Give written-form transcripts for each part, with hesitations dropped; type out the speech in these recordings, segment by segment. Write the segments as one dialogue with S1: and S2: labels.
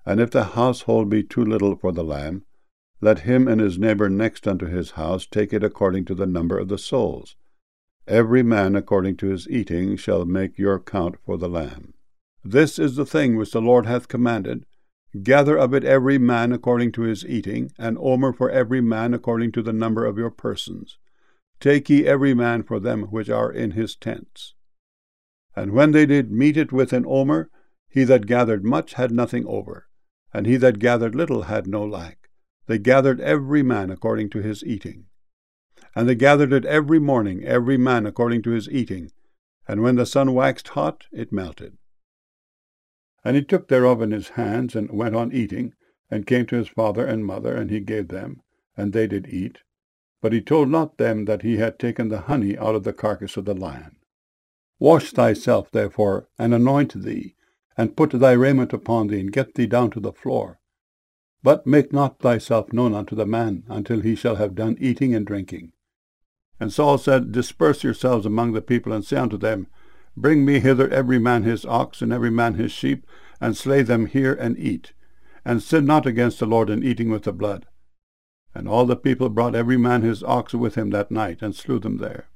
S1: And if the household be too little for the lamb, let him and his neighbor next unto his house take it according to the number of the souls. Every man according to his eating shall make your count for the lamb. This is the thing which the Lord hath commanded. Gather of it every man according to his eating, an omer for every man according to the number of your persons. Take ye every man for them which are in his tents. And when they did mete it with an omer, he that gathered much had nothing over, and he that gathered little had no lack. They gathered every man according to his eating. And they gathered it every morning, every man according to his eating. And when the sun waxed hot, it melted. And he took thereof in his hands, and went on eating, and came to his father and mother, and he gave them, and they did eat. But he told not them that he had taken the honey out of the carcass of the lion. Wash thyself, therefore, and anoint thee, and put thy raiment upon thee, and get thee down to the floor. But make not thyself known unto the man, until he shall have done eating and drinking. And Saul said, Disperse yourselves among the people, and say unto them, Bring me hither every man his ox, and every man his sheep, and slay them here, and eat. And sin not against the Lord in eating with the blood. And all the people brought every man his ox with him that night, and slew them there.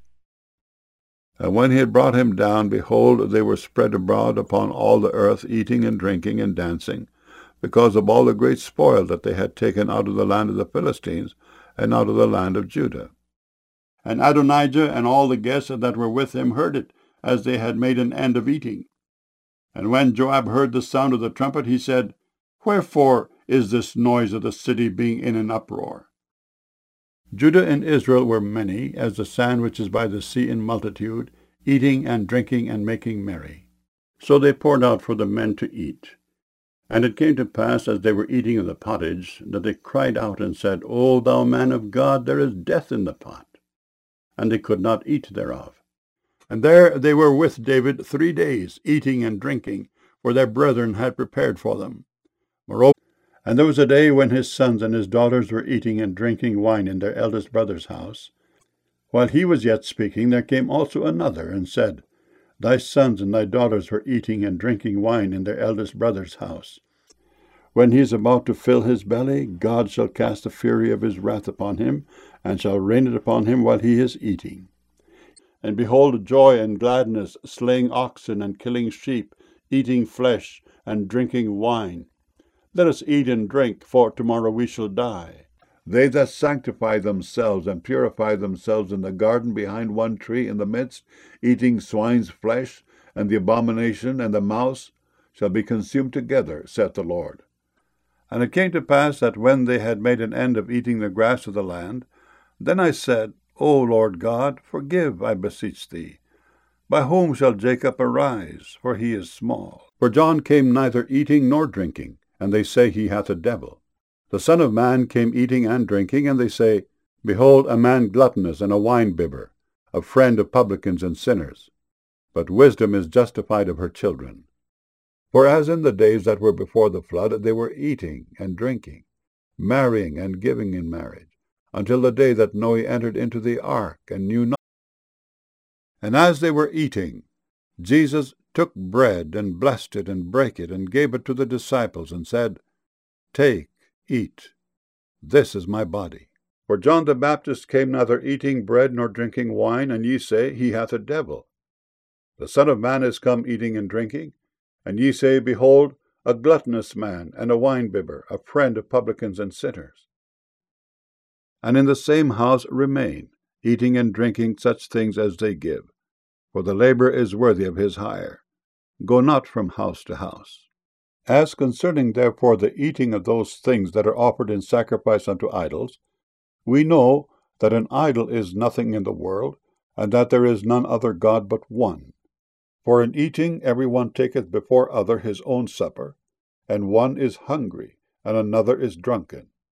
S1: And when he had brought him down, behold, they were spread abroad upon all the earth, eating and drinking and dancing, because of all the great spoil that they had taken out of the land of the Philistines, and out of the land of Judah. And Adonijah and all the guests that were with him heard it, as they had made an end of eating. And when Joab heard the sound of the trumpet, he said, Wherefore is this noise of the city being in an uproar? Judah and Israel were many, as the sand which is by the sea in multitude, eating and drinking and making merry. So they poured out for the men to eat. And it came to pass, as they were eating of the pottage, that they cried out and said, O thou man of God, there is death in the pot. And they could not eat thereof. And there they were with David 3 days, eating and drinking, for their brethren had prepared for them. Moreover, and there was a day when his sons and his daughters were eating and drinking wine in their eldest brother's house. While he was yet speaking, there came also another, and said, Thy sons and thy daughters were eating and drinking wine in their eldest brother's house. When he is about to fill his belly, God shall cast the fury of his wrath upon him, and shall rain it upon him while he is eating. And behold, joy and gladness, slaying oxen and killing sheep, eating flesh and drinking wine. Let us eat and drink, for tomorrow we shall die. They that sanctify themselves and purify themselves in the garden behind one tree in the midst, eating swine's flesh, and the abomination and the mouse, shall be consumed together, saith the Lord. And it came to pass that when they had made an end of eating the grass of the land, then I said, O Lord God, forgive, I beseech thee. By whom shall Jacob arise? For he is small. For John came neither eating nor drinking, and they say he hath a devil. The Son of Man came eating and drinking, and they say, Behold, a man gluttonous and a wine-bibber, a friend of publicans and sinners. But wisdom is justified of her children. For as in the days that were before the flood, they were eating and drinking, marrying and giving in marriage, until the day that Noe entered into the ark, and knew not. And as they were eating, Jesus took bread, and blessed it, and brake it, and gave it to the disciples, and said, Take, eat, this is my body. For John the Baptist came neither eating bread nor drinking wine, and ye say, He hath a devil. The Son of Man is come eating and drinking, and ye say, Behold, a gluttonous man, and a wine-bibber, a friend of publicans and sinners. And in the same house remain, eating and drinking such things as they give, for the labor is worthy of his hire. Go not from house to house. As concerning therefore the eating of those things that are offered in sacrifice unto idols, we know that an idol is nothing in the world, and that there is none other God but one. For in eating every one taketh before other his own supper, and one is hungry, and another is drunken.